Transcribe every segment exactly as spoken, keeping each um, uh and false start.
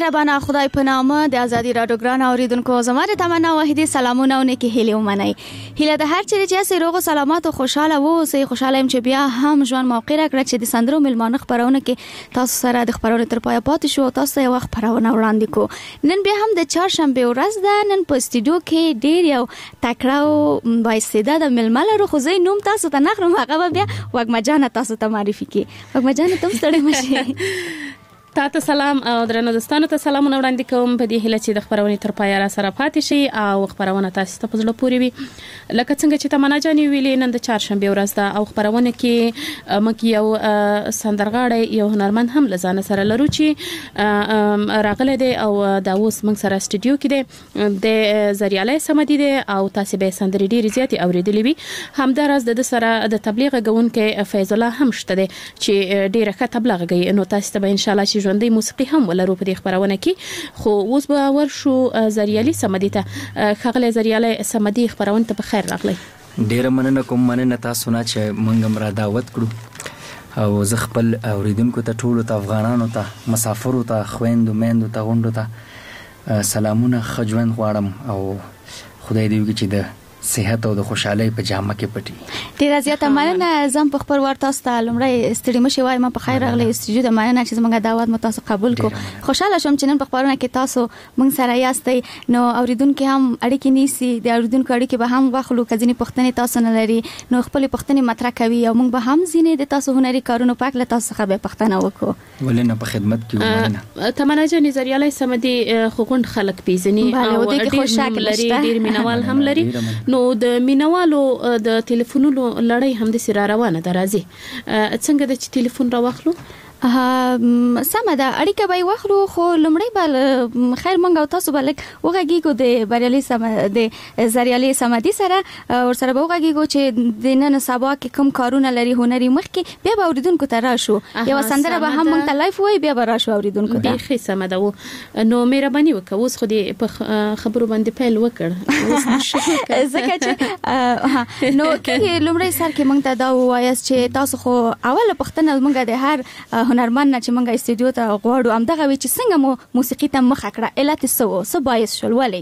مهربانه خدای په نامه د ازادي راډیو ګران اوریدونکو زما د تمنا واحدې سلامونه او نیکی هیلې ومنئ. هیله د هر چیرې چې اسې روغ او سلامت او خوشاله اوسئ. خوشاله یم چې بیا هم ژوند موقع راکړه چې د سندرو ملمانه خپرونه کې تاسو سره د خپرونې تر پایه پاتې شو او تاسو ته یو خپرونه وړاندې کو. نن بیا هم د چهارشنبه ورځ ده. نن په استودیو کې ډېر یو تکړه او بااستعداده مېلمه لرو، خو زه نوم تاسو ته نه خرم، هغه بیا وږمه جانه تاسو ته معرفي کړي. وږمه جانه ته ستړې مشي. تاسو سلام او درنو دوستانو ته سلامونه وړاندې کوم په دې هیله چې د خبرونې تر پایه را سره پاتې شي او خبرونه تاسو ته په زړه پورې وي. لکه څنګه چې تمنا جانې ویلې، نن د چهارشنبه ورځ ده او خبرونه کې موږ یو سندرغاړی یو هنرمند هم لزانه سره لرو چې راغله دی او دا اوس موږ سره استودیو کې دی. د زریاله سمدي دی او تاسو به سندرې ډېرې زیاتې اوریدلې وي. همداراز د سره د تبلیغ غونکې فیض الله هم شته دی چې ډېره ښه تبلیغ کوي. نو تاسو ته به ان شاء الله ژوندۍ موسیقي هم ولرو په دې خبرونه کې. خو اوس به ورشو زریالي سمدي ته. خغله زریاله سمدي خبرونه ته بخیر راغلی. ډیره مننه کوم، مننه تاسو نه چې مونږ هم را دعوت کړو او زه خپل اوریدونکو ته ټولو ته افغانانو ته مسافرو ته خويندو میندو ته غونډو ته سلامونه خجوند غواړم او خدای دې وکړي چې د صحت او د خوشحالۍ په جامه کې پټي. ډیره زیاته مننه. زم په خبر ورته تاسو ته لمړی ستړي مشي وایم په خیر راغلی استودیو د مننه چې زموږ دعوت مو تاسو قبول کو. خوشاله شوم چې نن په خبرونه کې تاسو مونږ سره یاستئ. نو اوریدونکو هم اړیکې نیسي، د اوریدونکو اړیکې به هم واخلو. کځنی پښتنې تاسو نه لري نو خپل پښتنې مطرح کوي او موږ به هم ځینې د تاسو هنري کارونو پاک له تاسو څخه به پښتنه وکړو. ولنه په خدمت کې ومنه. تمنا جان زریاله سمدي خوګوند خلک پیژني او ډېر خوشاله لري، ډېر مینوال هم لري. نو د مینوالو د ټلیفونونو لړۍ هم د سره روانه ده. راځي څنګه د ټلیفون را واخلو؟ سمه ده، اړیکه به واخلو. خو لمړی به خیر مونږ او تاسو به لک وغږیږو د بریالي سم د زریالي سمدي سره ور سره به وغږیږو چې د نن سبا کې کوم کارونه لري هنري مخکې بیا به اوریدونکو ته راشو. یو سندره به هم مونږ ته لایف وای بیا به راشو اوریدونکو ته. ډېر ښه سمه ده. نو مهرباني وکړه اوس خو دې په خبرو باندې پیل وکړ ځکه چې نو کې لمړی سر کې مونږ ته دا وایاست چې تاسو خو اوله پښتنه مونږ د هر هنرمند چې مونږه استودیو ته غواړو هم دغه وی چې څنګه مو موسیقي ته مخ کړه علت سو سو باعث شول ولی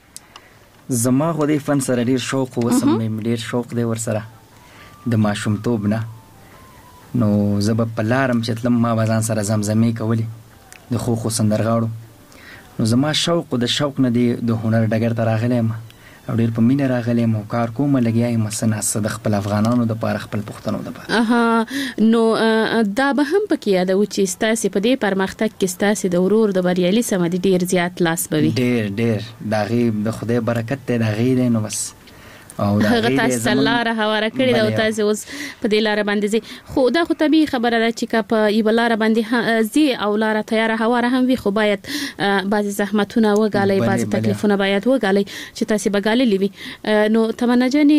زما خو د فن سره ډیر شوق و سم مې ډیر شوق دی ور سره د ماشومتوب نه. نو زب په لارم چې تلم ما بازان سره زمزمې کولې د خو خو سندرغاړو. نو زما شوق د شوق نه دی د هنر ډګر ته راغلم او ډیر په مینه راغلم او کار کوم لګیایم مسنه د خپل افغانانو د پاره خپل پښتنو د پاره. اها نو دا به هم پکې یاد و چې ستاسو په دې پرمختګ کې ستاسو د ورور د بریالي سمدي ډیر زیات لاس بوي. ډیر ډیر دا غي د خدای برکت ته دا غي نه بس او دا هغه تاسو لاره هواره کړی دا او تاسو اوس په دې لاره باندې زی. خو دا خو طبيعي خبره ده چې کا په ای بلاره باندې زی او لاره تیار هواره هم وي، خو باید بعضی زحمتونه وګالي، بعضی تکلیفونه باید وګالي چې تاسو بګالي لوي. نو تمنا جاني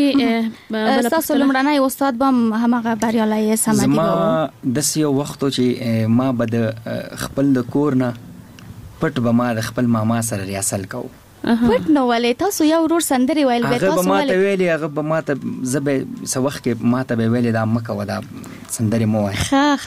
تاسو لمړنۍ استاد بم همغه بریالي سمدي ما د سیو وخت چې ما بد خپل د کور نه پټ به ما د خپل ماما سره ریاسل کو. پټ نو ولې تاسو یو ورور سندري ویل به تاسو ولې هغه ما ته ویلي هغه به ما ته زبې سوخ کې ما ته ویلي دا مکه ودا سندري مو وای. ها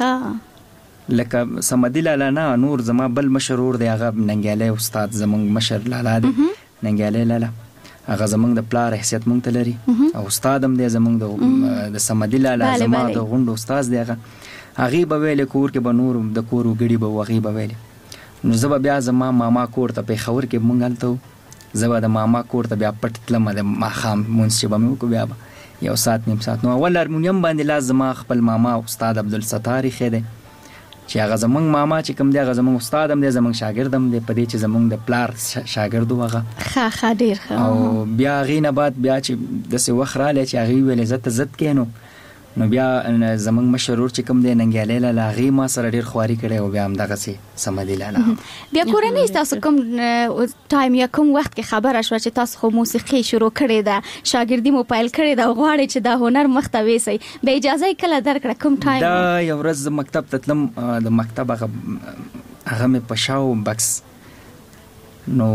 ها لکه سمدي لالا نه نور زما بل مشرور دی هغه ننګاله استاد زمونږ مشر لالا دی ننګاله لالا هغه زمونږ د پلار حیثیت مونږ ته لري او استاد هم دی زمونږ د سمدي لالا زما د غونډو استاد دی. هغه هغه به ویل کور کې به نور د کورو غړي به وغي به ویل. نو زب بیا زما ماما کور ته په خبر کې مونږ الته زبا د ماما کور ته بیا پټ تلم د ماخام مونږ چې به مو کو بیا یو سات نیم سات. نو اول هارمونیم باندې لازم خپل ماما استاد عبدالستاری خیره چې هغه زمونږ ماما چې کوم دی هغه زمونږ استاد هم دی زمونږ شاګرد هم دی په دې چې زمونږ د پلار شاګرد وغه ښه ښه ډیر ښه. او بیا غینه بعد بیا چې د څه وخت را لې چې هغه ویل زت زت کینو نو بیا زمونږ مشرور چې کوم دی ننګاله لاغي ما سره ډیر خواري کړي او بیا هم دغه سي سمدي لاله. بیا کورنۍ تاسو کوم ټایم یا کوم وخت کې خبره شو چې تاسو خو موسیقي شروع کړې ده شاګردي مو پایل کړې ده غواړي چې دا هنر مختوي سي به اجازه کله درکړه کوم ټایم؟ دا یو ورځ مکتب ته تلم د مکتب هغه هغه مې پښاو بکس نو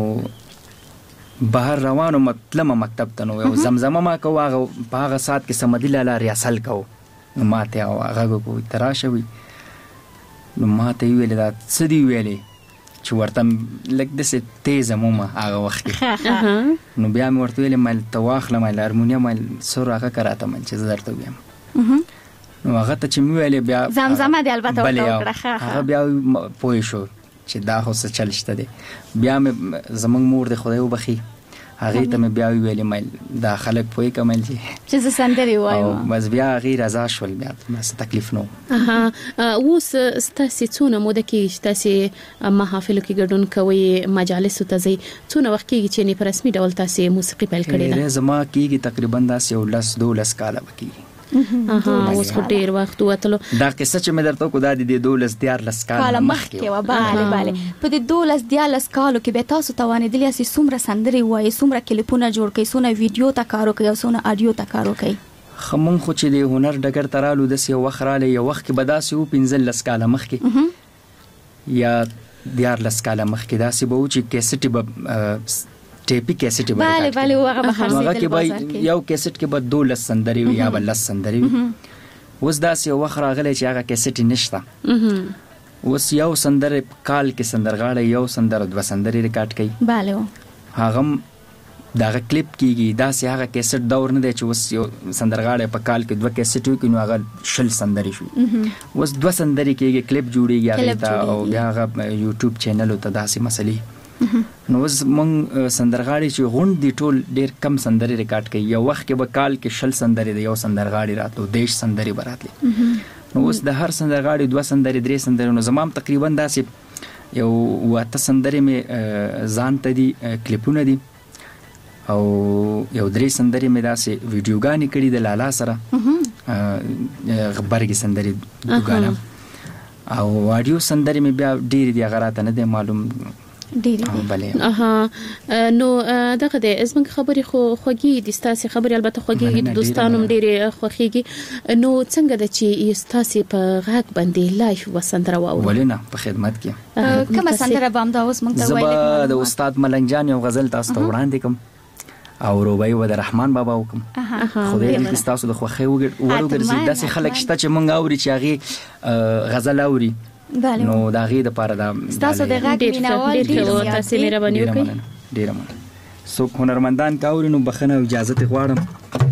بهر روانو مطلب مکتب ته نو یو زمزمه ما کو هغه په هغه سات کې سمدي لاله ریاسل کو نو ماته او هغه کو تراشه وی نو ماته ویل دا څه دی ویلې چې ورته لږ داسې تیزه مومه هغه وخت کې نو بیا مې ورته ویلې مل ته واخله مل هارمونیم مل سور هغه که راته مل چې زه درته ویم نو هغه ته چې مې ویلې بیا زمزمه دې البته ورته وکړه هغه بیا پوه شو چې دا خو څه چل شته دی. بیا مې زمونږ مور د خدای وبخي هغې ته مې بیا ویلې مل دا خلک پوهې کمل چې زه سندرې وایم بس بیا هغې رضا شول بیا څه تکلیف نه و. اوس ستاسې څونه موده کېږي چې تاسې محافلو کې ګډون کوئ مجالسو ته ځئ څونه وخت کېږي چې په رسمي ډول تاسې موسیقي پیل کړې ده؟ زما کېږي تقریبا داسې یو لس دولس کاله به کېږي. اوس خو ډېر وخت وتلو. دا قصه چې مې درته وکړو دا د دې دولس دیارلس کاله مخکې وه. بله بله په دې دولس دیارلس کالو کې بیا تاسو توانېدلي یاستئ څومره سندرې ووایئ، څومره کلیپونه جوړ کړئ، څونه ویډیو ته کار وکړئ او څونه اډیو ته کار وکړئ؟ ښه مونږ خو چې د هنر ډګر ته رالو داسې یو وخت رالی یو وخت کې به داسې وو پنځلس کاله مخکې یا دیارلس کاله مخکې داسې به وو چې کیسټې به ټیپی کیسټ به بله بله هغه به خرڅېدل بازار کې یو کیسټ کې به دولس سندرې وي یا به لس سندرې وي. اوس داسې یو وخت راغلی چې هغه کیسټ نشته. اوس یو سندره کال کې سندرغاړی یو سندره دوه سندرې ریکارډ کوي. بله هغه دغه کلیپ کېږي. داسې هغه کیسټ دور نه دی چې اوس یو سندرغاړی په کال کې دوه کیسټ وکړي نو هغه شل سندرې شوي. اوس دوه سندرې کېږي کلیپ جوړېږي هغې ته او بیا هغه یوټیوب چینلو ته داسې مسلې. نو اوس مونږ سندرغاړي چې غونډ دي ټول ډېر کم سندرې ریکارډ کوي. یو وخت کې به کال کې شل سندرې د یو سندرغاړي راتلو دیش سندرې به راتلې. نو اوس د هر سندرغاړي دوه سندرې درې سندرې نو زما هم تقریبا داسې یو اته سندرې مې ځان ته دي کلیپونه دي او یو درې سندرې مې داسې ویډیوګانې کړي د لالا سره غبرګې سندرې ویډیوګانه او اډیو سندرې مې بیا ډېرې دي هغه راته نه دی معلوم ډېرې دي. اها نو دغه دی زموږ خبرې خو خوږې دي ستاسې خبرې البته خوږې د دوستانو هم ډېرې خوښېږي. نو څنګه ده چې ستاسې په غږ باندې لایف یوه سندره واورو؟ ولې نه په خدمت کې. کومه سندره به همدا اوس موږ ته ویلی؟ زه به د استاد ملنګ جان یو غزل تاسو ته وړاندې کړم او روبۍ به د رحمان بابا وکړم. خدای دې کړي ستاسو د خوښۍ وګرځي. داسې خلک شته چې موږ اوري چې هغې غزل اوري نو د هغې دپاره دا ستاسو د غږ مینوال ډېر زیات دي. تاسې مهرباني وکړئ. ډېره مننه. څوک هنرمندان که اوري نو بخښنه او اجازه ترې غواړم.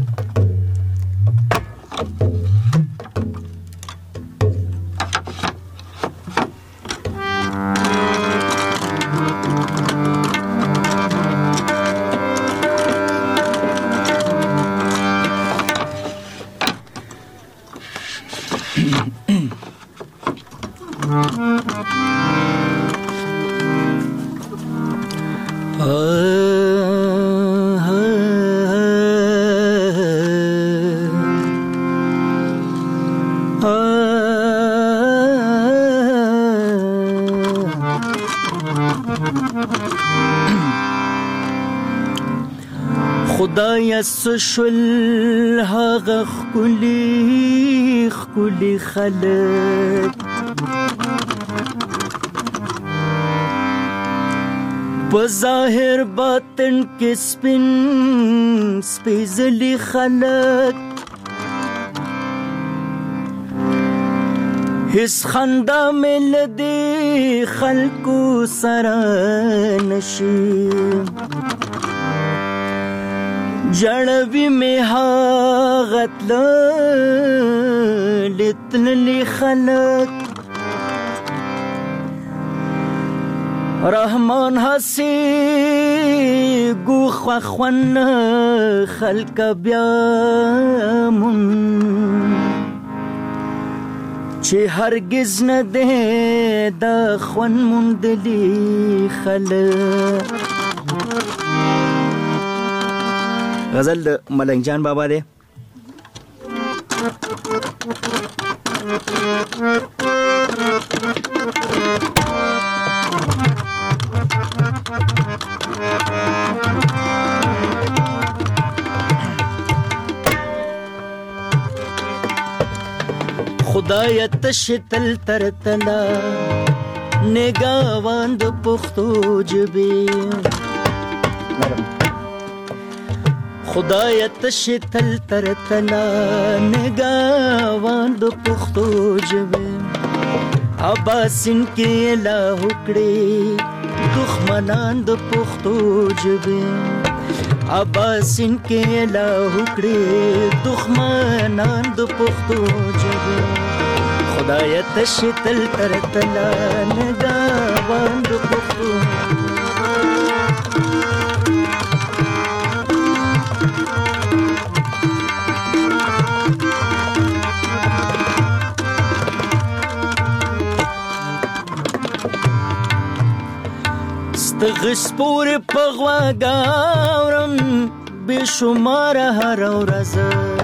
خدای سشل هغه خکلی خکلی خلق بظاهر باطن کې سپین سپیزلی خلق هیڅ خندا مل دی خلقو سره نشي جړوي مې هاغت لتللی خلق رحمان حسی گوخ و خوان خلق بیامون چه هرگز نده دا خوان مندلی خلق. غزل د ملنګ جان بابا دی. خدای تشتل ترتلا نگاوان د پښتو ژبې خدای تشتل ترتلا نگاوان د پښتو ژبې اباسین کې لا وکړي دښمنان د پښتو ژبې اباسین کې لا وکړي دښمنان د پښتو ژبې خدای تشي تل تر تلا نگاوان د پښتو غسپور پغواګا اورم بشمار هر ورځ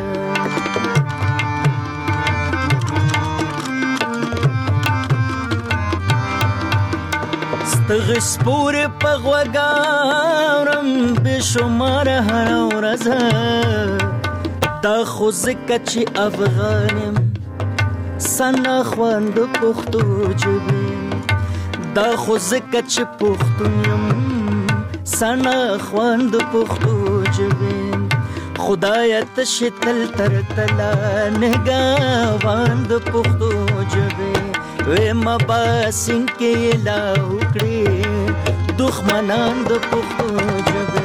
غسپور پغواګا اورم بشمار هر ورځ دا خو زکه چې افغانم سنا خوند پښتو ژبه دا خو زکه چې پښتون یم سنا خوند پښتو ژبې خدای تشي تل تر تلا نگاوان د پښتو ژبې وې مباسین کې لا وکړي دښمنان د پښتو ژبې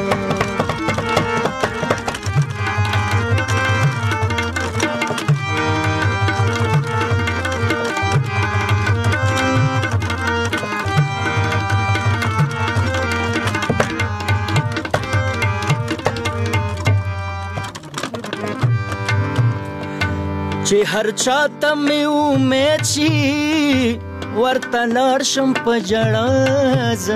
چې هر چاته مې امید شي ورته لاړ شم په ژړا زه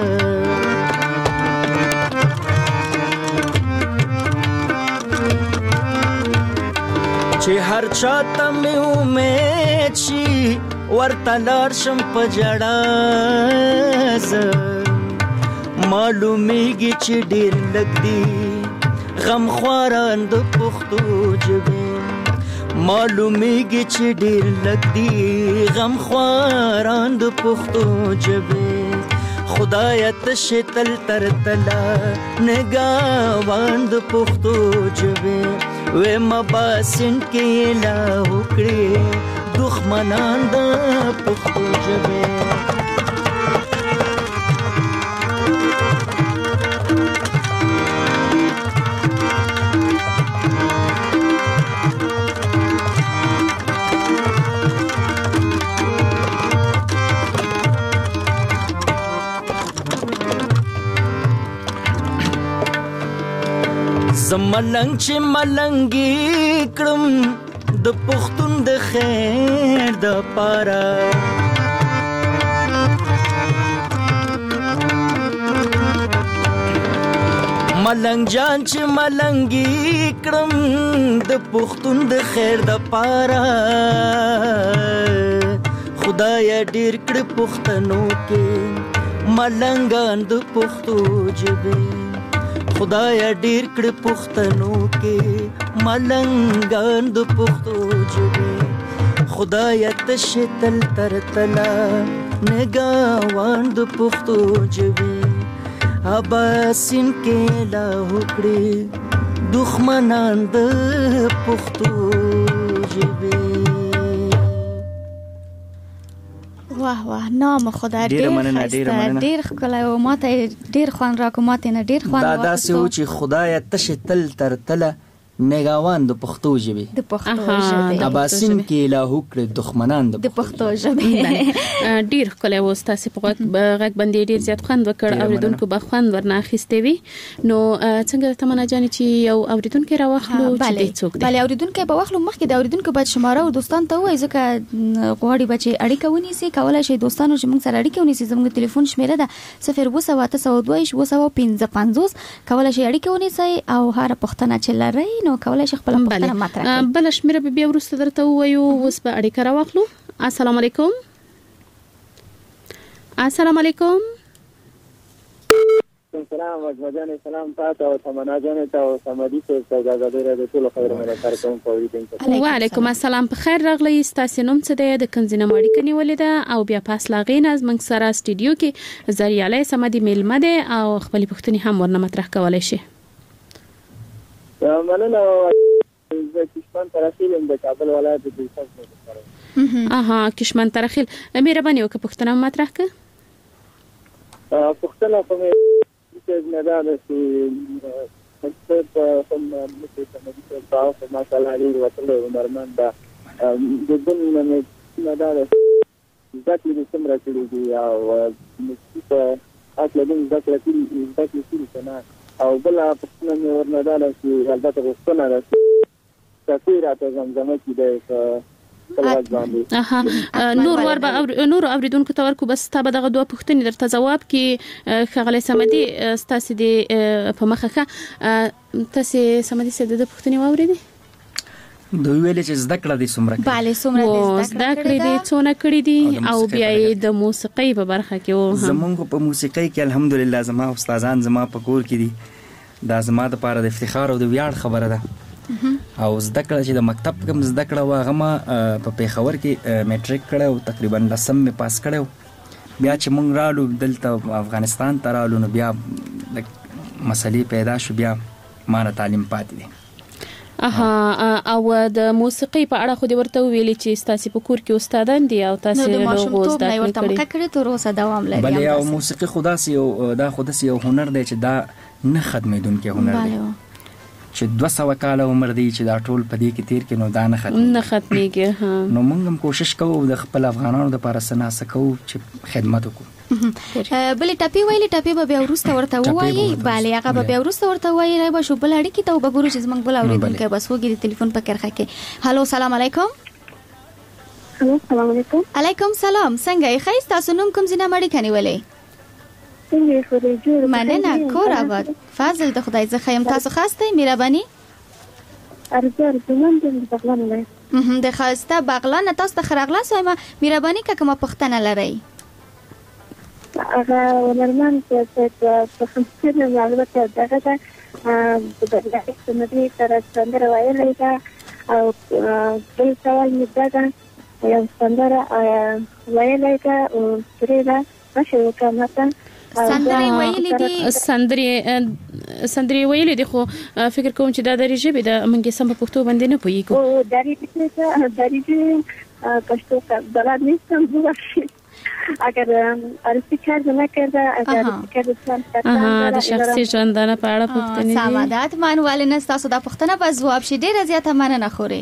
چې هر چاته مې امید شي ورته لاړ شم په ژړا زه معلومیږي چې ډېر لږ دي غمخواران د پښتو ژبې معلومیږي چې ډېر لږ دي غمخواران د پښتو ژبې خدای تشي تل تر تلا نگاوان د پښتو ژبې وې مباسین کې لا وکړي دښمنان د پښتو ژبې زملنګ چې ملنګي کړم د پښتون د خیر د پاره ملنګ جان چې ملنګي کړم د پښتون د خیر د پاره خدای ډېر کړ پښتنو کې ملنګان د پښتو ژبې خدای ډېر کړ پښتنو کې ملنګان د پښتو ژبې خدای تشي تل تر تلا نگاوان د پښتو ژبې اباسین کې لا وکړي دښمنان د پښتو ژبې واه واه نام خدای ډیر ښایسته ډیر ښکلی او ماته ډیر خوند راکو ماته نه ډیر خوند دا داسې و چې خدای تشي تل تر تله نگاوان د پښتو ژبې د پښتو ژبې اباسین کې لا وکړي دښمنان د پښتو ژبې ډیر ښکلی و تاسو په غږ باندې ډیر زیات خوند وکړ اوریدونکو به خوند ورنه اخیستی وي نو څنګه تمنا جانې چې یو اوریدونکو راوخلو چې د څوک دی بله اوریدونکو به واخلو مخکې د اوریدونکو باید شماره او دوستان ته وایي ځکه غواړي به چې اړیکه ونیسي کولی شي دوستانو چې موږ سره اړیکه ونیسي زموږ ټلیفون شمیره ده صفر اوه سوه اته سوه دوه ویشت اوه سوه پنځه پنځوس کولی شي اړیکه ونیسئ او هره پوښتنه چې لرئ نو کولی شي خپل پوښتنه مطرح کړئ بل شمیره به بیا وروسته درته ووایو اوس به اړیکه راواخلو السلام علیکم السلام علیکم سلام وجمجان سلام تاسو او تمنا جان ته او سمدي ته اجازه لرئ ټول خیر مې کارکوم په ویډینګ وعلیکم السلام په خیر راغلی تاسو نوم څه دی د کنزینه ماړی کني ولیده او بیا پاس لاغین از من سره استودیو کې زریاله سمدي میلمه ده او خپل پښتني هم ورنه مطرح کولای شي مننه زه کشمن ترسیلم د کابل ولایت د څخه اها کشمن ترخیل مهرباني وکړه پښتنه مطرح ک پښتنه په چې نه دا چې څه په کوم څه سمدي څه تاسو په ماشاءالله لري وته عمرمان دا د دې نه نه دا ځکه چې څومره کړی دی او په اصل دې ځکه چې ځکه چې نه او بل پښتنه ورنه دا چې البته پښتنه راځي تفسیر راته زمزمه کې دی اها نور ور به نور اوریدونکو ته ورکو بس تابه دغه دوه پوښتنې درته جواب کې خغلی سمدي ستاسو د په مخه تاسو سمدي څه د پوښتنې واورېدې دوی ویل چې زده کړه دي څومره bale څومره زده کړې دي څونه کړې دي او بیا د موسیقۍ په برخه کې و زمونږ په موسیقۍ کې الحمدلله زما استادان زما په کور کې دي دا زما د پاره د افتخار او د ویاړ خبره ده او زده کړه چې د مکتب کوم زده کړه واغه ما په پیښور کې میټریک کړو تقریبا لسم می پاس کړو بیا چې مونږ رالو دلته افغانستان ته رالو نو بیا مسلې پیدا شو بیا ما نه تعلیم پاتې دي اها او د موسیقۍ په اړه خو دې ورته ویلي چې تاسو په کور کې استادان دي او تاسو له ماشومتوب نه ورته مخه کړی تر اوسه دوام لري بل یو موسیقي خدا سي او دا خود سي یو هنر دی چې دا نه ختمېدونکي هنر دی چې دوه سوه کال عمر دی چې دا ټول په دې کې تیر کې نو دا نه ختم نه ختميږي ها نو موږ هم کوشش کوو د خپل افغانانو لپاره سنا سکو چې خدمت وکړو بلې ټاپي ویلې ټاپي به بیا ورسته ورته وایي bale هغه به بیا ورسته ورته وایي راي به شو بل اړیکې ته وګورو چې زمنګ بل اورېدونکو بس وګوري ټلیفون په کرخه کې هالو سلام علیکم السلام علیکم علیکم سلام څنګه یې خیر تاسو نوم کوم ځای نه مړی کني ولې څنګه خوري جوړ مننه کور آباد فاضل د خدای څخه يم تاسو خاصه مهرباني ارزه زمون د بغلان نه د خاصه بغلان تاسو ته خرغلا سومه مهرباني که کومه پښتنه لري هغه ولرمن چې په خمسين معلومات دغه د سمدي تر څنګه وایي دا او بل سوال مې دا یو څنګه وایي دا او پرې دا مشه وکړم سندري ویلې دي سندري سندري ویلې دي خو فکر کوم چې دا د ریجبې د منګي سم په پښتو باندې نه پوي کو او داري چې داري چې پښتو بلد نشم واشي اگر ارسي کار نه کړه اگر کار څنګه د شخصي ژوندانه په اړه پوښتنه دي سمادات مانوال نه تاسو دا پښتنه په جواب شي ډیره زیاته مننه خوري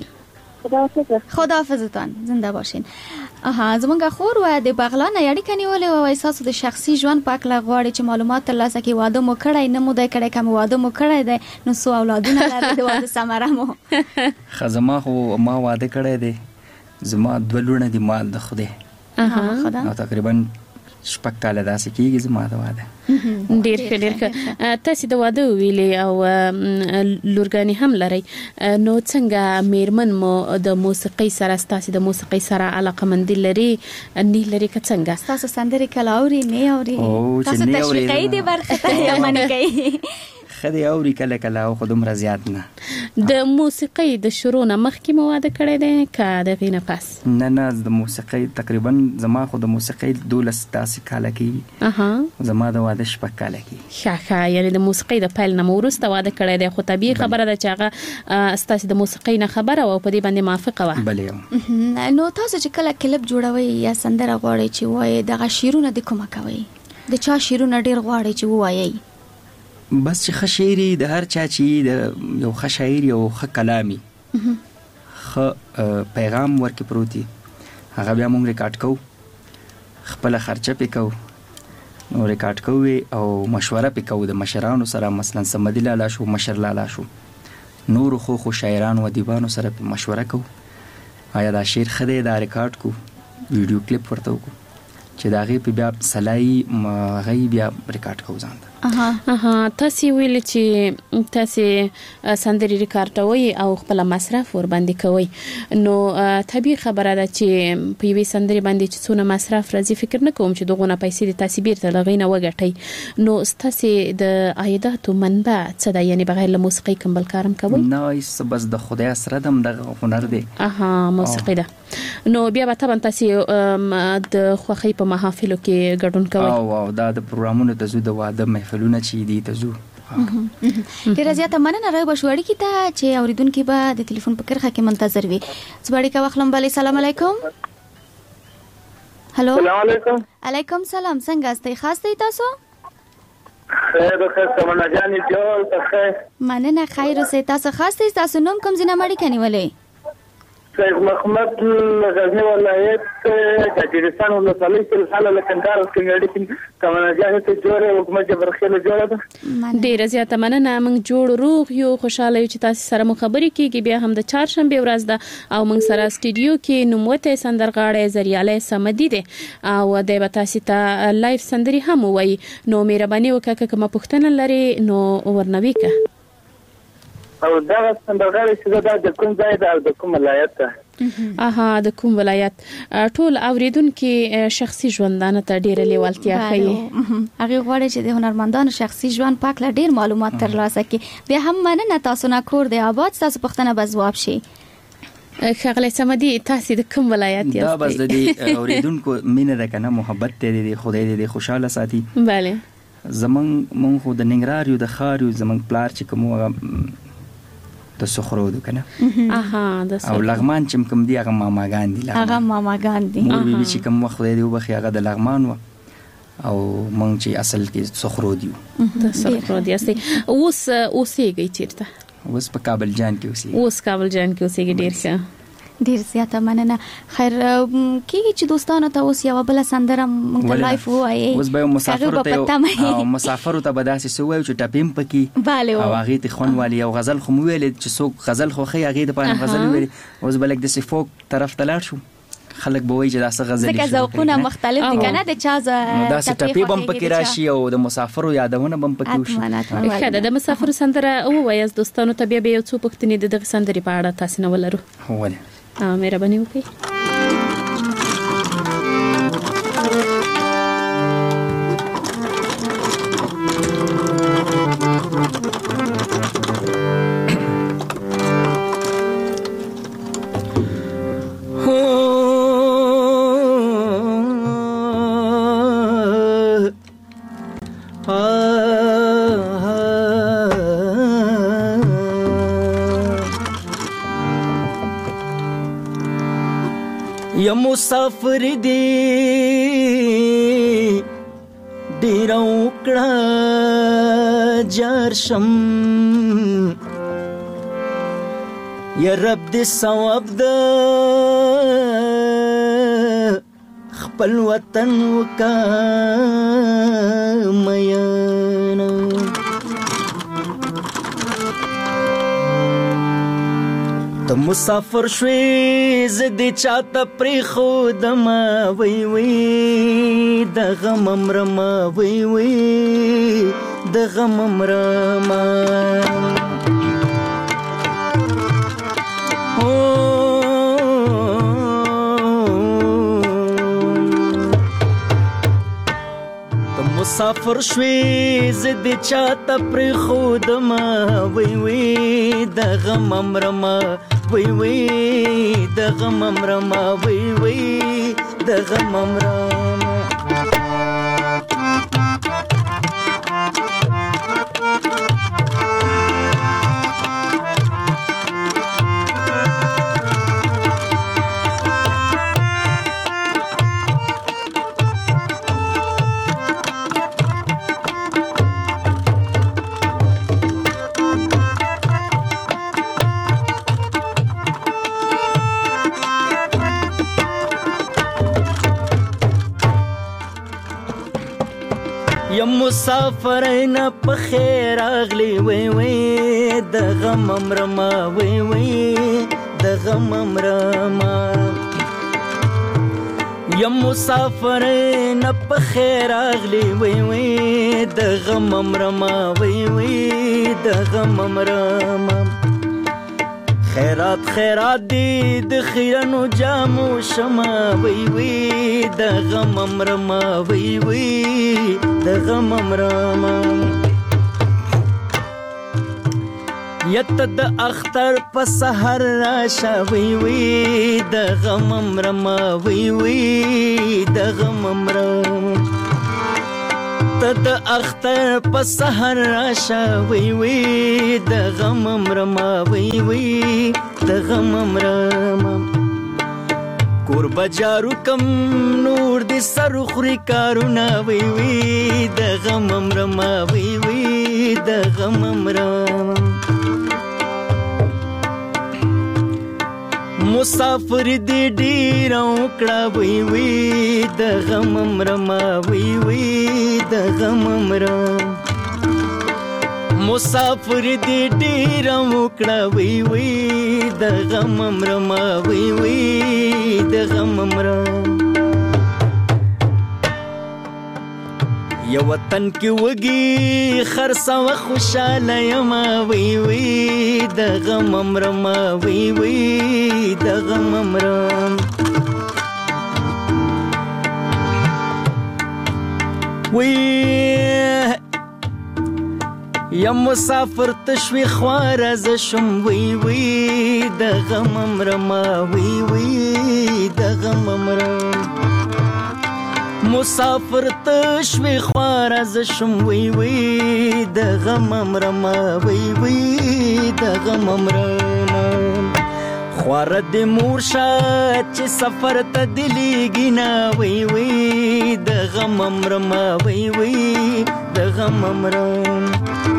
خداحافظتان زنده باشین اها زمونږ خور و د بغلان یړی کني ولې او احساس د شخصي ژوند پاک لغواړي چې معلومات ترلاسه کړي واده مو کړای نه مو دای کړای کوم واده مو کړای دی نو سو اولادونه لري د واده سمره مو خزما خو ما واده کړای دی زما دولونه دی مال د خوده اها خدا نو تقریبا شپږ کال داسې کېږي زما د واده ډیر ښه ډیر ښه تاسو د واده ویلې او لورګانی هم لري نو څنګه میرمن مو د موسیقۍ سره تاسو د موسیقۍ سره علاقه مند لري نه لري که څنګه تاسو سندري کلاوري نه اوري تاسو تشویقي دي برخه ته یمنه کوي خدي اوري کله کله او خودم رضایت نه د موسیقۍ د شروع نه مخکې مواده کړی دی که د غینه پس نه نه د موسیقۍ تقریبا زما خو د موسیقۍ دولس تاسو کال کې اها زما د واده شپږ کال کې ښه ښه یعنی د موسیقۍ د پیل نه ورسته واده کړی دی خو طبيعي خبره ده چې هغه ستاسو د موسیقۍ نه خبره او په دې باندې موافقه و بلې نو تاسو چې کله کلپ جوړوي یا سندره غواړي چې وایي دغه شیرونه د کومه کوي د چا شیرونه ډیر غواړي چې وایي بس چې خشيري د هر چا چې د یو خشاعر یو خ کلامي خ پیغام ورکې پروتي هغه بیا موږ ریکارډ کوو خپل خرچه پکاو نو ریکارډ کوو او مشوره پکاو د مشرانو سره مثلا سمدي لاله شو مشر لاله شو نور خو خو شاعرانو و دیوانو سره مشوره کوو آیا دا شعر خدای دا ریکارډ کو ویډیو کلیپ ورته وکړو چې دا غي په بیا سلای غي بیا ریکارډ کوو ځان اها اها تاسو ویل چې تاسو سندري ریکارډوي او خپل مصرف ور باندې کوي نو طبيعي خبره ده چې په یوې سندري باندې چې څونه مصرف راځي فکر نه کوم چې دغه نه پیسې د تاسو بیرته لغینه وګټي نو تاسو د عایداتو منبع څه ده یعنی بغیر له موسیقي کوم بل کارم کوي نه ایس بس د خدای سره دم د هنر دی اها موسیقي ده نو بیا به طبعا تاسو د خوخي په محافلو کې ګډون کوي او او دا د پروګرامونو ته زو د واده محفلونه چې دي ته زو ډیره زیاته مننه راي بشوړی کی ته چې اوریدونکو به د ټلیفون په کرخه کې منتظر وي. زبړی کا وخلم بل سلام علیکم. هلو السلام علیکم. علیکم سلام. څنګه استئ؟ خاص دی تاسو؟ خیر خیر سمنا جانې جوړ تخه. مننه خیر اوسئ. تاسو خاص دی؟ تاسو نوم کوم ځای نه مړی کني ولې؟ شیخ محمد غزنی ولایت تاجرستان ولسوالۍ کې حاله لکندار کمیډي کمنه جانې ته جوړه حکومت جبرخله جوړه ده. ډیره زیاته مننه. موږ جوړ روغ یو خوشاله یو چې تاسو سره مو خبرې کیږي. بیا هم د چهارشنبه ورځ ده او موږ سره سټوډیو کې نوموته سندرغاړی زریاله سمدي ده او د تاسو ته لایف سندري هم وایي. نو مهرباني وکړه که کومه پوښتنه لري نو ورنوي که او دا سندرغاړی چې دا د کوم ځای ده او د کوم ولایت ده؟ اها د کوم ولایت. ټول اوریدونکو شخصي ژوندانه ته ډیره لیوالتیا کوي. هغه غواړي چې د هنرمندانو شخصي ژوند پاک لا ډیر معلومات ترلاسه کړي. بیا هم مننه تاسو نه کور دی آباد. تاسو پوښتنه به ځواب شي. خغلی سمدي تاسو د کوم ولایت یاست؟ دا بس د اوریدونکو مینه ده کنه محبت دې خدای دې خوشاله ساتي. bale زمون مونږ خو د ننګرهار یو د خار یو زمون پلار چې کوم د سخرو د کنه اها د او لغمان چې کوم دی هغه ماماګان دي. هغه ماماګان دي. مور بي چې کوم وخت دی وبخي هغه د لغمان و او مونږ چې اصل کې سخرو دی. د سخرو دی است. اوس اوسېږي چیرته؟ اوس په کابل جان کې اوسې. اوس کابل جان کې اوسېږي. ډیر ښه. ډیر زیاته مننه. خیر کیږي چې دوستانو ته اوس یو بل سندره موږ ته لایف وایي. اوس به مسافر ته او مسافر ته بداسي سوي چې ټپیم پکې او هغه ته خون والی او غزل خو ویل چې څوک غزل خو خي هغه د پاره غزل ویل. اوس بلک د سفوک طرف تلار شو خلک به وایي چې دا څه غزل دي. ځکه ذوقونه مختلف دي کنه د چا ز دا ټپی بم پکې راشي او د مسافرو یادونه بم پکې وشي. خاله د مسافر سندره او وایي دوستانو ته بیا به یو څو پښتني د دغه سندري په اړه تاسو نه ولرو. هوله اه مهرباني وکړئ. یا مسافر دی ډیر وکړه جارشم یا رب دې ثواب د خپل وطن وکا میانا ته مسافر شوې زدي چاته پرې خودما وی وی د غم امرما وی وی د غم امرما مسافر شوې زدي چاته پرې خودما وی وی د غم امرما وی وی د غم امرما وی وی د غم امرما یا مسافر نه په خیر اغلی وی وی د غم امرما وی وی د غم امرما یا مسافر نه په خیر اغلی وی وی د غم امرما وی وی د غم امرما خیرات خیرات دی د خیرانو جامو شما وی وی د غم امرما وی وی د غم امرما یت د اختر په سحر راشه وی وی د غم امرما وی وی د غم امرما ت تد اختر په سحر راشه وی وی د غم امرما وی وی د غم امرما کور بجارو کم نور دی سر خوري کارونه وی وی د غم امرما وی وی د غم امرما مسافر دی ډیر وکړه وی وی د غم امرما وی وی د غم امرما مسافر دی ډیر وکړه وی وی د غم امرما وی وی د غم امرما یو وطن کې وږي خرڅه و خوشاله یم وی وی د غم امرما وی وی د غم امرما وی یم مسافر تشوی خوار از شم وی وی د غم امرما وی وی د غم امرما مسافر تشوی خوار از شم وی وی د غم امرما وی وی د غم امرما خوار د مورشا چې سفر ته دلیږي نه وی وی د غم امرما وی وی د غم امرما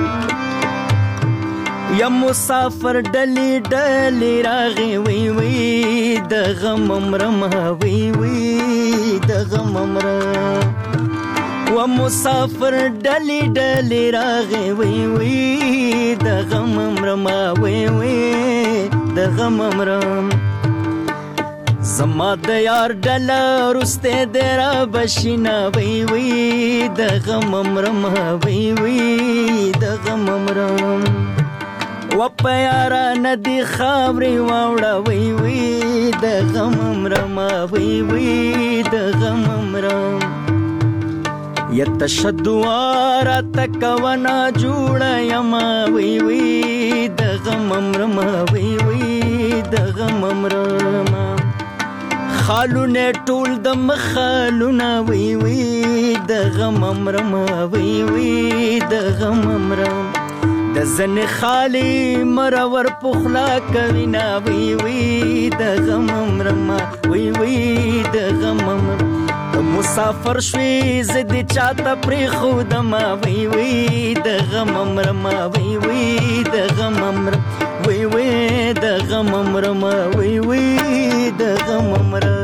یا مسافر ډلی ډلی راغی وی وی د غم امرما وی وی د غم امرما و مسافر ډلی ډلی راغی وی وی د غم امرما وی وی د غم امرما زما د یار ډله رسته درا بشینا وی وی د غم امرما وی وی د غم امرما و پیارا ندی خاوري واوړه وی وی د غم امرما وی وی د غم امرما یتشدوارا تکونا جوړه یما وی وی د غم امرما وی وی د غم امرما خالونه ټول د مخالونه وی وی د غم امرما وی وی د غم امرما د زن خالی مرور پخلا کوینا وی وی د غم امرما وی وی د غم امرما مسافر شوی زد چاته پری خودما وی وی د غم امرما وی وی د غم امرما وی وی د غم امرما وی وی د غم امرما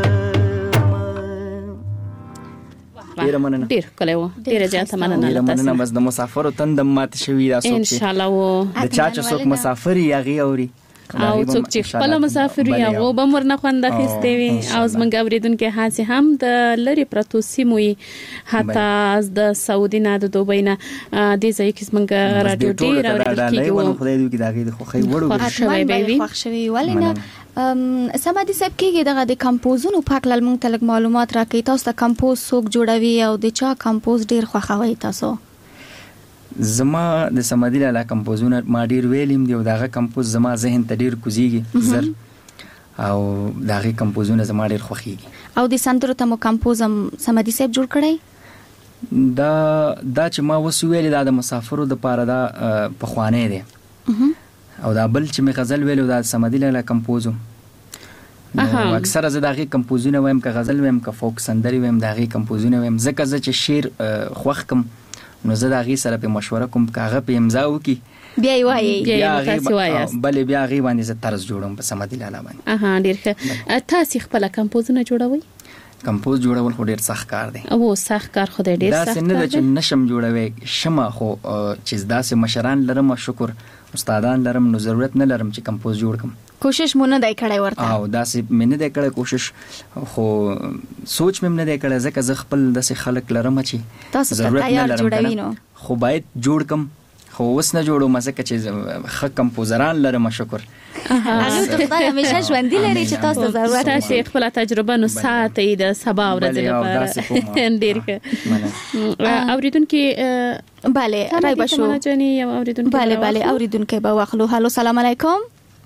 ډیر مننه ډیر کله و ډیر زیاته مننه ډیر مننه بس د مسافرو تندم مات شوی دا سوچ ان شاء الله و د چا چې څوک مسافر یغي اوري او څوک چې خپل مسافر یا و بمرنه خوند اخیستې وي او زمونږ اوریدونکو هڅه هم د لری پروتو سیموي حتی د سعودي نه د دوبۍ نه د ځای کې زمونږ رادیو ډیر اوریدونکو و خدای دې کې داغي خو خی وړو خوښ شوی بیبي خوښ شوی ولینه سمادي سب کېږي دغه د کمپوزونو پاک لال مونږ ته لږ معلومات راکړئ تاسو ته کمپوز څوک جوړوي او د چا کمپوز ډیر خوښوي تاسو زما د سمادي لاله کمپوزونه ما ډیر ویلم دی او دغه کمپوز زما ذهن ته ډیر کوزيږي زر او دغه کمپوزونه زما ډیر خوښيږي او د سندرو ته مو کمپوزم سمادي سب جوړ کړی دا دا چې ما وسو ویل دا د مسافرو د پاره دا په خوانه دي او دا بل چې می غزل ویلو دا سمادي لاله کمپوزو نو اکثر از دغه کمپوزونه ویم که غزل ویم که فوک سندري ویم دغه کمپوزونه ویم زکه ز چې شعر خوښ کم نو زه دغه سره په مشوره کوم کاغه په امضا وکي بیا یې وایي بیا تاسو وایي بل بیا غي باندې ز طرز جوړوم په سمادي لاله باندې اها ډیر ښه تاسو خپل کمپوزونه جوړوي کمپوز جوړول خو ډیر سخت کار دی او سخت کار خو ډیر سخت دا څنګه چې نشم جوړوي شمه خو چې داسې مشران لرم شکر استادان لرم نو ضرورت نه لرم چې کمپوز جوړ کم کوشش مونږ نه دی کړی ورته او داسې مینه دی کړی کوشش خو سوچ مې نه دی کړی ځکه زه خپل داسې خلک لرم چې ضرورت نه لرم خو باید جوړ کم خو اوس نه جوړو مزه چې ښه کمپوزران لرم شکر هغه ته خدای همیشه ژوندۍ لري چې تاسو ته ضرورت تاسو خپل تجربه نو ساتي د سبا ورځې لپاره ډیر ښه اوریدونکو bale رای بشو bale bale اوریدونکو به واخلو هالو سلام علیکم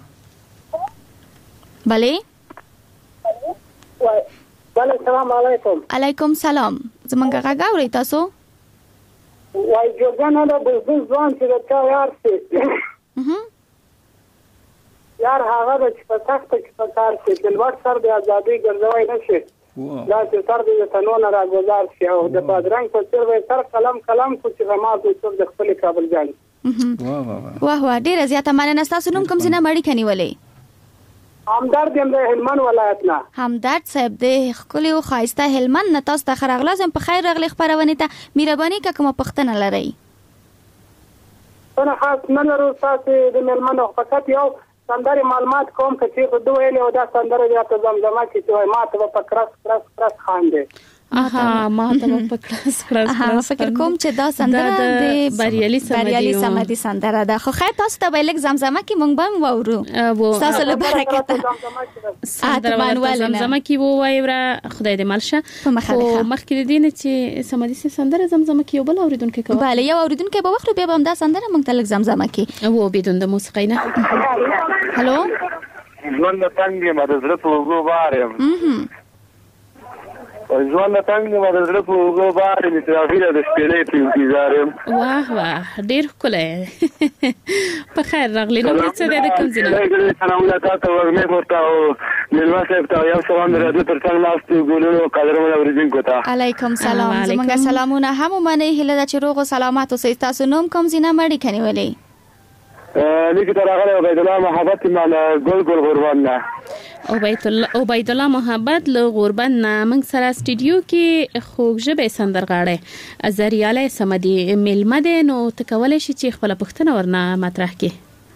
bale bale سلام علیکم علیکم سلام زمونږ غږ اورئ تاسو وای جوړه نه ده بزدل ځوان چې د چا یار شي یار هغه د چې په سخته کې په کار شي د لوړ سر د ازادۍ ګرځوی نه شي دا چې سر د تنو نه راګزار شي او د بادرنګ په څیر به سر قلم قلم کو چې غما د څور د خپل کابل جان واه واه واه ډیره زیاته مننه تاسو نوم کوم ځنه مړی کنيولې همدرد هم د هلمند ولایت نه همدرد صاحب د خولي او خایسته هلمند نه تاسو ته خرغلازم په خیر رغلی خبرونه ته مهرباني کوم پښتنه لري انا خاص نه لرو تاسو د ملمنو فقط یو سندره معلومات کوم چې په دوه ویلې او دا سندره د زمزمه کې چې ما ته په کرس کرس کرس خاندې اها ما ته په کرس کرس اها فکر کوم چې دا سندره د بریالي سمدي بریالي سمدي سندره ده خو خیر تاسو ته ویلک زمزمه کې مونږ به وورو تاسو له برکت سندره زمزمه کې وای ورا خدای دې مالشه خو مخکې دې نه چې سمدي سندره زمزمه کې یو بل اوریدونکو کوي bale یو اوریدونکو به وخت بیا به دا سندره مونږ ته لک زمزمه کې وو بدون د موسیقۍ نه هالو ژوند څنګه مده زړه په وګو بارم ژوند څنګه مده زړه په وګو بارم چې افیره د شپېلې په انتظار یم واه واه ډیر کله په خیر راغلی نو څه دې کوم ځای سلام علیکم ورمه ورته او ملوا صاحب ته یو سلام درته تر څنګه لاستو ګولونو قدرمن اوریدونکو ته علیکم سلام زمونږ سلامونه هم منه هله چې روغ او سلامات اوسئ تاسو نوم کوم ځای نه مړی کنيولې لیکي تر هغه عبید الله محبت معنی ګل ګل غربان نه عبید الله عبید الله محبت له غربان نه موږ سره سټډیو کې خوږژبه سندرغاړي ازریاله سمدي ملمده نو تکول شي چې خپل پښتنه ورنه مطرح کې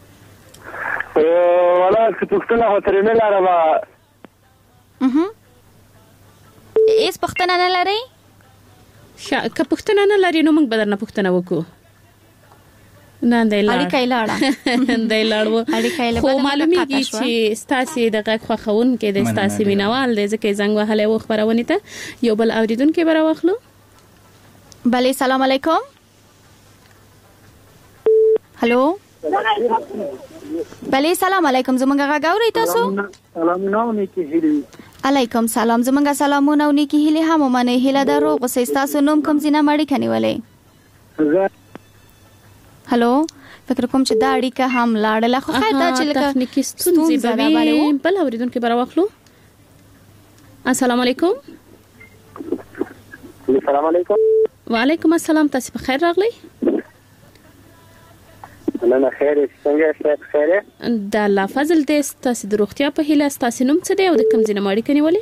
ولا چې پښتنه هترې نه لاره ما اها ایس پښتنه نه لري که پښتنه نه لري نو موږ بدرنه پښتنه وکړو نه دی لاړ اړیکې لاړه دی لاړو خو معلومیږي چې ستاسو د غږ خوښون کې د ستاسو مینوال د ځکه زنګ وهله و خبرونه ته یو بل اوریدونکو به راوخلو بله سلام علیکم هالو بله سلام علیکم زمونږ غږ اورئ تاسو سلامونه نیکی هیلي علیکم سلام زمونږ سلامونه نیکی هیلي هم منه هیله درو غوسه تاسو نوم کوم ځینه مړی کنيولې هالو فکر کوم چې دا اړیکه هم لاړله خو خیر دا چې لکه تخنیکی ستونزې به بل اوریدونکو به راوخلو السلام علیکم السلام علیکم وعلیکم السلام تاسو په خیر راغلی نه خیر څنګه یاست خیر دا الله فضل دې تاسو د روغتیا په هیله تاسو نوم څه دی او د کوم ځای مړی کنيولې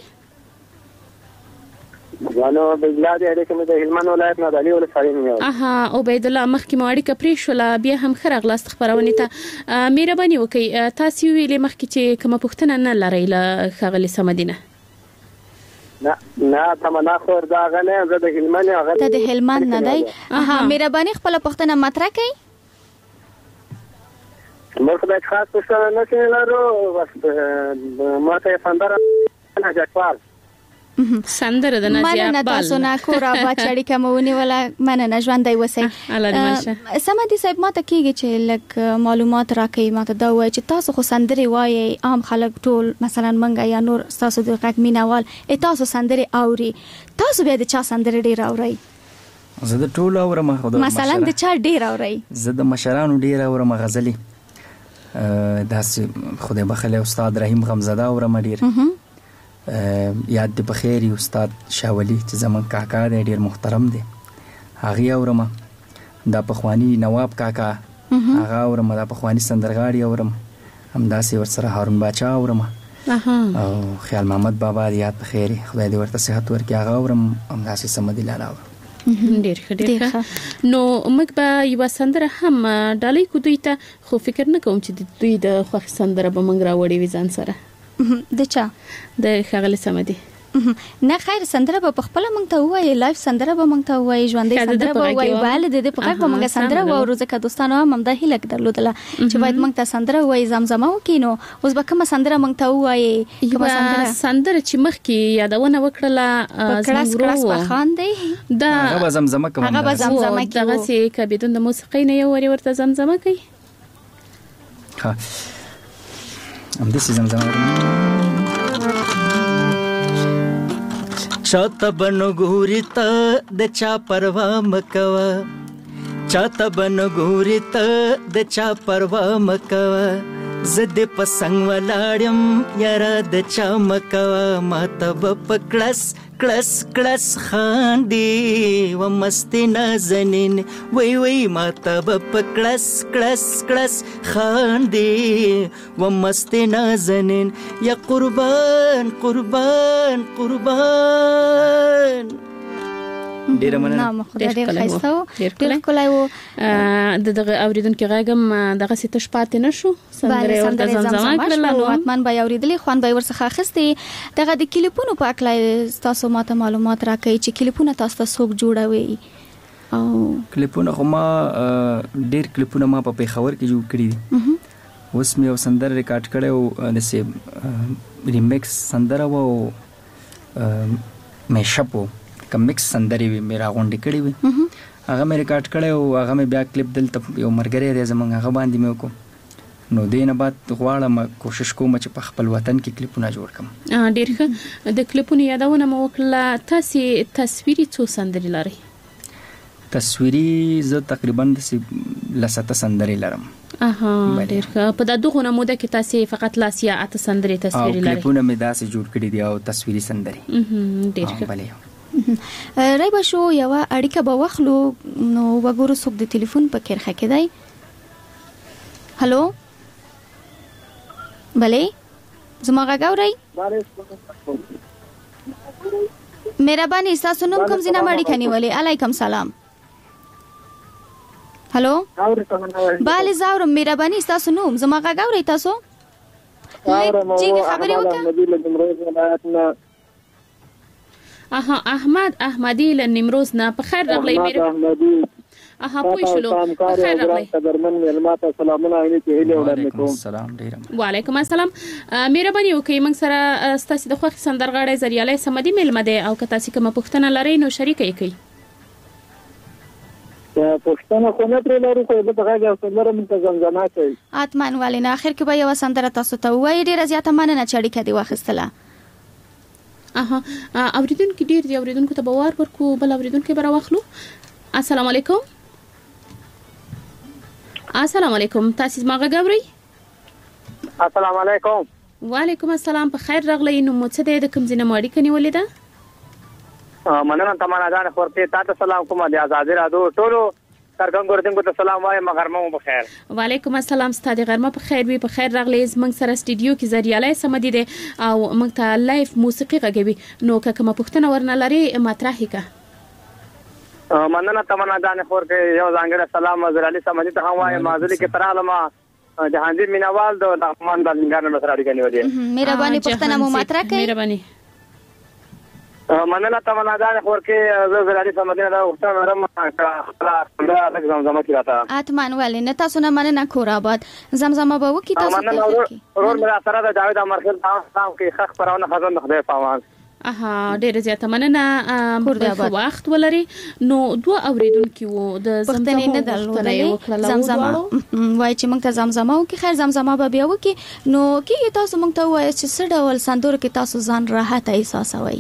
ځانو بلاد اړیکه مې د هلمند ولایت نه دالي ول سالم یو اها عبید الله مخکې مړی کپری شولا بیا هم خرغلاست خبرونه ته مهرباني وکي تاسو ویلې مخکې چې کوم پښتنه نه لري له خغلی سمدینه نه نه تمنا خور دا غنه زه د هلمند هغه ته د هلمند نه دی اها مهرباني خپل پښتنه مطرح کړئ مرخ د خاص څه نه لرو بس ماته سندره نه جوړ سندره د نازیه مننه تاسو نه کورا بچړی کومونی ولا مننه ژوندۍ وسی سمدي صاحب ماته کیږي چې لک معلومات راکې ماته دا وای چې تاسو خو سندري وایي عام خلک ټول مثلا منګه یا نور تاسو د غږ مینوال تاسو سندري اوري تاسو به د چا سندري ډیر اوري زه د ټول اورم خو مثلا د چا ډیر اوري زه د مشرانو ډیر اورم غزلي داسې خدای بخله استاد رحیم غمزاده اورم ډیر یاد د بخیری استاد شاولی چې زمون کاکا دی ډیر محترم دی هغه اورم دا پخوانی نواب کاکا هغه اورم دا پخوانی سندرغاړي اورم همداسې ورسره هارون باچا اورم او خیال محمد بابا یاد بخیری خدای دې ورته صحت ورکړي هغه اورم همداسې سمدي لاله ډیر ښه ډیر ښه نو موږ به یو سندره هم ډالۍ کو دوی ته خو فکر نه کوم چې دوی د خوښ سندره به موږ راوړي وي ځان سره د چا د خغلی سمدي نه خیر سندره به خپل مونږ ته وایي لایف سندره به مونږ ته وایي ژوندۍ سندره به وایي bale د دې په غږ به مونږ سندره وورو ځکه دوستانو هم د هیله درلودله چې باید مونږ ته سندره وایي زمزمه وکینو اوس به کومه سندره مونږ ته وایي کومه سندره سندره چې مخکې یادونه وکړه کلاس کلاس په خان دی دا هغه زمزمه کوم هغه زمزمه کوي دغه سي کبدون د موسیقۍ نه یو وري ورته زمزمه کوي ها ام دې زمزمه شاته بنو ګوري ته د چا پروا مکوا چاته بن ګوري ته د چا پروا مکوه زد پسنګ ولاړم یاره د چا مکوه ماته به په کړس کړس کړس خاندي و مستې نازنین وی وی ماته به په کړس کړس کړس خاندي و مستې نازنین یا قربان قربان قربان. ډیره مننه. ډیر ښایسته و، ډیر ښکلی و. د دغه اوریدونکي غږ هم دغسې تش پاتې نه شو، سندرې ورته زمزمه کړله، نو حتما به یې اورېدلې، خوند به یې ورڅخه اخیستې. دغه د کلیپونو په هکله تاسو ماته معلومات راکوئ چې کلیپونه تاسو ته څوک جوړوي؟ او کلیپونه خو ما ډیر کلیپونه ما په پېښور کې جوړ کړي دي. اوس مې یو سندره ریکارډ کړی و، داسې ریمیکس سندره و او میشپ و، که مکس سندرې وي مې راغونډې کړې وي، هغه مې ریکارډ کړی او هغه مې بیا کلیپ دلته یو ملګری دی زموږ هغه باندې مې وکړو. نو دې نه بعد غواړم کوشش کوم چې په خپل وطن کې کلیپونه جوړ کړم. ډېر ښه. د کلیپونو یادونه مو وکړله. تاسې تصویري څو سندرې لرئ؟ تصویري زه تقریبا داسې لسته سندرې لرم. اها، ډېر ښه. په دغه موده کې تاسې فقط لاس یا اته سندرې تصویري لرئ؟ او کلیپونه مې داسې جوړ کړي دي او تصویري سندرې. ډېر ښه. رایبه شو یوه اړیکه به واخلو، نو وګورو څوک د تلیفون په کرخه کې دی. هلو، بلې زما غږ اورئ؟ مهرباني ستاسو نوم کوم ځای نه اړیکه نیولې؟ علیکم سلام. هلو، بله زه اورم. مهرباني ستاسو نوم زما غږ اورئ تاسو؟ جګې خبرې وکړه. اها، احمد احمدی له نیمروز نه. په خیر راغلی. میر اها، پوه شولو. په خیر راغلی. قدرمن مېلماته سلامونه علیکم. وعلیکم السلام. ډیر وعلیکم السلام. مهرباني وکړئ موږ سره ستاسو د خوښې سندرغاړی زریالی صمدي مېلمه دی، او که تاسو کومه پوښتنه لرئ نو شریکه یې کړئ. پوښتنه خو نه پرې لرو، خو د غږ او سندره موږ زمزمه کوي. حتما ولې نه، اخر کې به یوه سندره تاسو ته ووایي. ډېره زیاته مننه چې اړیکه دې واخیستله. اها، اوریدونکو ډیر دی، اوریدونکو ته به وار ورکو. بل اوریدونکو به راوخلو. السلام علیکم. السلام علیکم. تاسو ما غږ اورئ؟ السلام علیکم. وعلیکم السلام. په خیر راغلی. نو مو څه دی، د کوم ځای نه مو اړیکه نیولې ده؟ مننه تمنا جان خورته تاسو سلام کوم د آزادی رادیو ټولو ترګم ګورتم کو سلام وایم، غرمه مو بخیر. وعلیکم السلام. ستاسو غرمه په خیر وي. په خیر راغلی. زمنګ سره سټډیو کې زریالی صمدي دی او موږ ته لایف موسیقي غږوي، نو که کومه پوښتنه ورنه لري مطرح کړه. مننه تمنا جان خورته یو ځانګړی سلام زریالی صمدي ته وایم. مازلی کې ترالما جهانگیر مینوال د لغمان د لنګار نه سره اړیکه نیولې. مهرباني پوښتنه مو مطرح کړئ. مهرباني. مننه تمنا جان خورته زه زریالی صمدي نه وختونه رم کړه د زمزمه کې راته. حتما ولې نه، تاسو نه مننه. کور آباد زمزمه به وکړي تاسو ته. ورور مې سره د جاوید امرخیل تاسو کې خخ پرونه خزان خدای پامان. اها، ډیره زیاته مننه. په وخت ولري. نو دوه اوریدونکو وو د زمزمه نه درلودلې. زمزمه وای چې موږ ته زمزمه وکړي. خیر زمزمه به بیا وکړي. نو کې تاسو موږ ته وایي چې څه ډول سندرو کې تاسو ځان راحت احساسوئ؟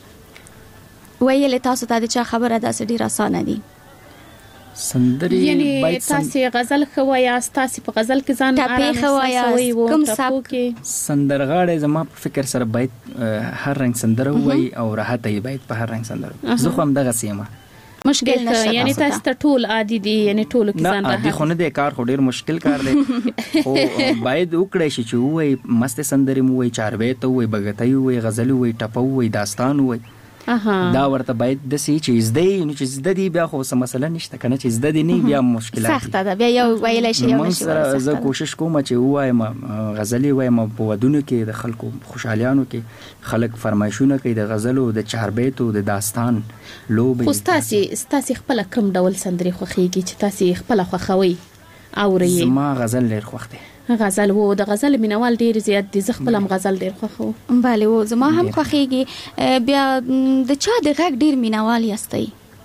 ویلې تاسو ته د چا خبره داسې ډیر اسانه دي؟ سندري یعنی تاسو غزل خویا، تاسو په غزل کې ځان آرام خویا، کوم سبک سندرغاړي زما په فکر سره باید هر رنگ سندره وای او راحت یې باید په هر رنگ سندره. زه خو هم دغه سیمه مشکل نشته. یعنی تاسو ته ټول عادي دي، یعنی ټول کې ځان راحت. نه عادي خو نه دی، کار خو ډیر مشکل کار دی. خو باید وکړی شي چې وای مست سندري مو وای، چاربې ته وای، بغتای وای، غزل وای، ټپو وای، داستان وای. دا ورته باید د سې چې زده نو چې زده دی بیا خو سم مسله نشته کنه، چې زده دی نه بیا مشکلات سخته ده. بیا یو ویلای شي یو نشي. زه کوشش کوم چې وایم غزلې وایم په ودونو کې د خلکو خوشحالیانو کې خلک فرمایشونه کوي د غزلو، د چاربیتو، د داستان لوبې. خو تاسو تاسو خپل کوم ډول سندري خوخيږي چې تاسو خپل خوخوي اوري؟ زما غزل ډیر خوښ دی. غزل وو د غزل مینوال ډیر زیات دي. زه خپل هم غزل ډیر خوښو. بله وو زما هم خوښیږي. بیا د چا د غږ ډیر مینوال یاستئ؟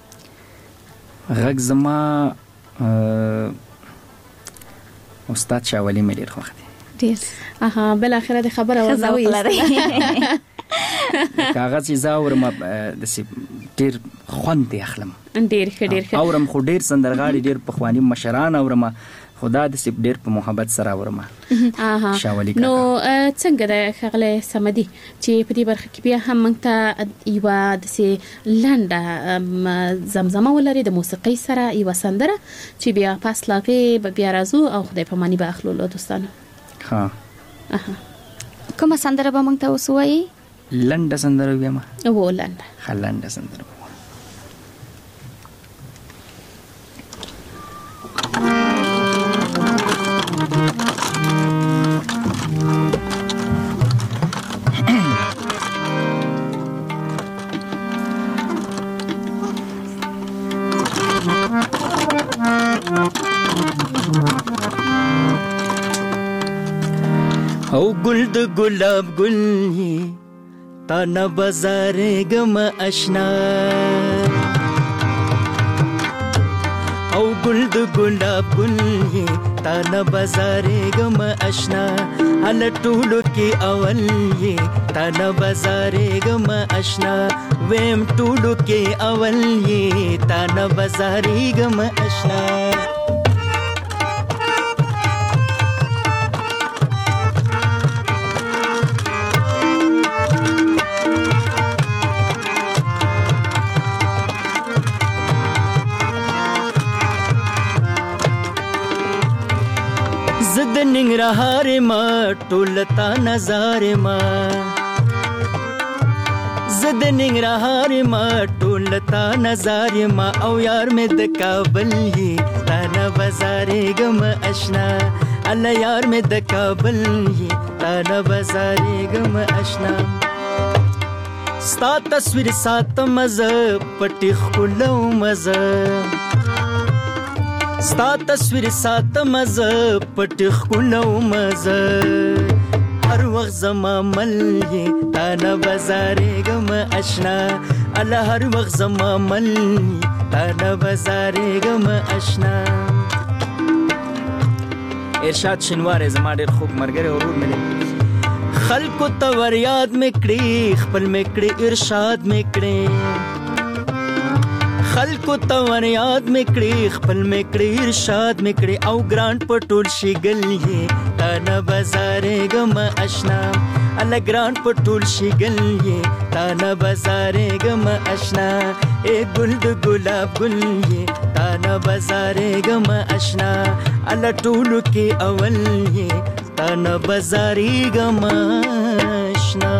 غږ زما استاد شاولی مې ډیر خوښ دی. ډیر. اها، بل اخره د خبره وځوي. کاغذ چې زاور ما د ډیر خوند دی اخلم. ډیر ښه ډیر ښه اورم خو ډیر سندرغاړي ډیر پخوانی مشران اورم خدا د سپ ډیر په محبت سره اورم. اها نو څنګه د خغله سمدي چې په دې برخه کې بیا هم موږ ته یو د سي لنډه زمزمه ولري د موسیقي سره یو سندره چې بیا پاس لاګي بیا راځو او خدای په مانی به اخلو له دوستانو. ها اها کومه سندره به موږ ته وسوي؟ لنډه سندره بیا ما او لنډه خلنډه سندره او گل د گلاب گل تا نه بازار گم اشنا او گل د گلاب گل تا نه بازار گم اشنا ال ټولو کې اول تا نه بازار گم اشنا ویم ټولو کې اول تا نه بازار گم اشنا زد ننګرهار ما ټولتا نظر ما زد ننګرهار ما ټولتا نظر ما او یار مې د کابل هي تا نه بازار غم آشنا الله یار مې د کابل هي تا نه بازار غم آشنا ستا تصویر سات مزه پټي خلو مزه ستا تصویر سات مزه پټ خلو مزه هر وخت زما مل یې تا نه بازار غم آشنا الله هر وخت زما مل تا نه بازار غم آشنا. ارشاد شنوار زما ډیر خوب مرګره ورور مې خلکو ته ور یاد مې کړی خپل مې کړی ارشاد مې کړی خلکو ته ور یاد مې کړی خپل مې کړی ارشاد مې کړی او ګرانټ پټول شي ګلې تا نه بازار غم آشنا الله ګرانټ پټول شي ګلې تا نه بازار غم آشنا اے ګل د ګلاب ګلې تا نه بازار غم آشنا الله ټولو کې اول تا نه بازار غم آشنا.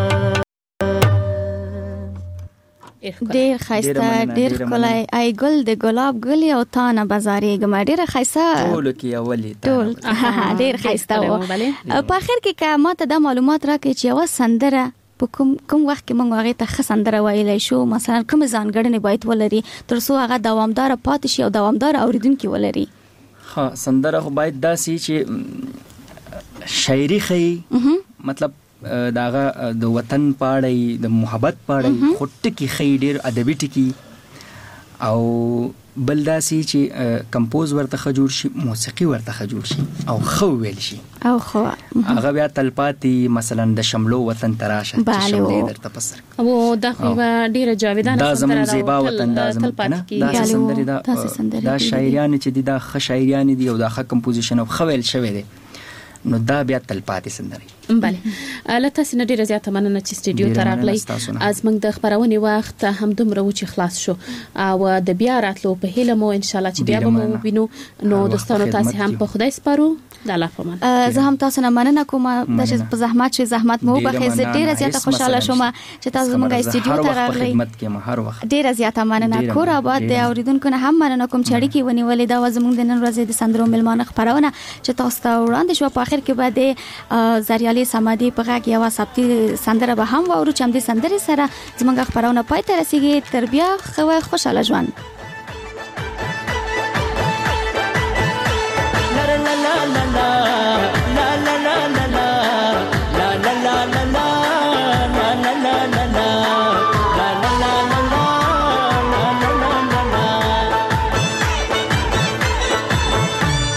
ډیر خایسته ډیر کولای ای ګل د ګلاب ګل او تا نه بازارې ګم ډیر خایسته ټول کې اولی ټول ډیر خایسته و. په اخر کې که ماته د معلومات راکړي چې یو سندره په کوم کوم وخت کې موږ هغه ته ښه سندره ویلی شو مثلا کوم ځانګړنې باید ولري تر څو هغه دوامدار پاتې شي او دوامدار اوریدونکي ولري؟ ها سندره خو باید داسي چې شاعري خي مطلب داغه د وطن پاړی د محبت پاړی خټ کی خی ډیر ادبی ټکی او بلداسي چې کمپوز ورته خجور شي موسیقي ورته خجور شي او خو ویل شي او خو هغه بیا تلپاتي مثلا د شملو وطن تراشه چې شملې درته پسر او دا خو ډیره جاویدانه دا زمون زیبا وطن دا زمون دا سندري دا دا شاعریان چې دا ښه شاعریان دي او دا ښه کمپوزیشن او خو ویل شوی دی نو دا بیا تلپاتې سندري. بله لته سن ډیره زیاته مننه چې سټډیو ته راغلی از موږ د خبرونې وخت هم دومره و چې خلاص شو او د بیا راتلو په هیله مو ان شاء الله چې بیا به مو وینو نو دوستانو تاسو هم په خدای سپارو د الله په امان. زه هم تاسو نه مننه کوم د په زحمت چې زحمت مو بخې زه ډیره زیاته خوشاله شوم چې تاسو موږ سټډیو ته راغلی خدمت کې هر وخت ډیره زیاته مننه کور آباد د اوریدونکو نه هم مننه کوم چې اړیکې ونیولې دا زموږ د نن ورځې د سندرو ملمانه خبرونه چې تاسو ته وړاندې شو په اخر کې بعد زریالي سمادي په غږ یو ثبتي سندره به هم وورو چې هم د سندري سره زموږ خبرونه پای ته رسیدي تر بیا خو خوشاله ژوند.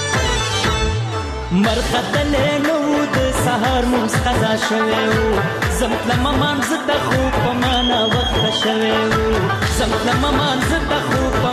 مرخدل نو د سحر مونږ قضا شوه زمتلم مانځ ته خو په معنا وخت شوی و زمتلم مانځ ته خو